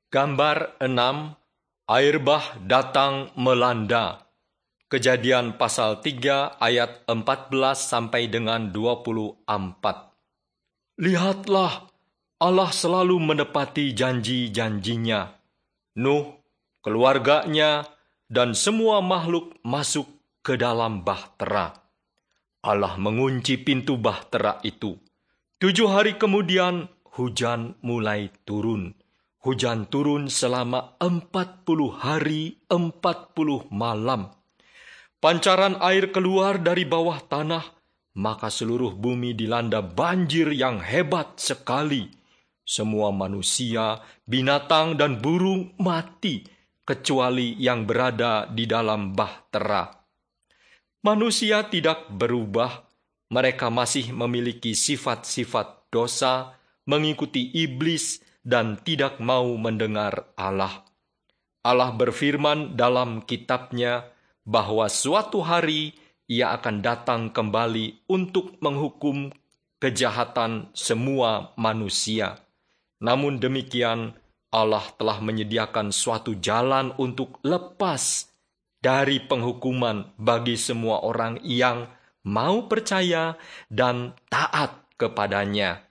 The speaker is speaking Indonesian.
Gambar 6. Air bah datang melanda. Kejadian pasal 3 ayat 14 sampai dengan 24. Lihatlah, Allah selalu menepati janji-janjinya. Nuh, keluarganya, dan semua makhluk masuk ke dalam bahtera. Allah mengunci pintu bahtera itu. 7 hari kemudian, hujan mulai turun. Hujan turun selama 40 hari, 40 malam. Pancaran air keluar dari bawah tanah, maka seluruh bumi dilanda banjir yang hebat sekali. Semua manusia, binatang, dan burung mati, kecuali yang berada di dalam bahtera. Manusia tidak berubah, mereka masih memiliki sifat-sifat dosa, mengikuti iblis, dan tidak mau mendengar Allah. Allah berfirman dalam kitab-Nya bahwa suatu hari Ia akan datang kembali untuk menghukum kejahatan semua manusia. Namun demikian, Allah telah menyediakan suatu jalan untuk lepas dari penghukuman bagi semua orang yang mau percaya dan taat kepadanya.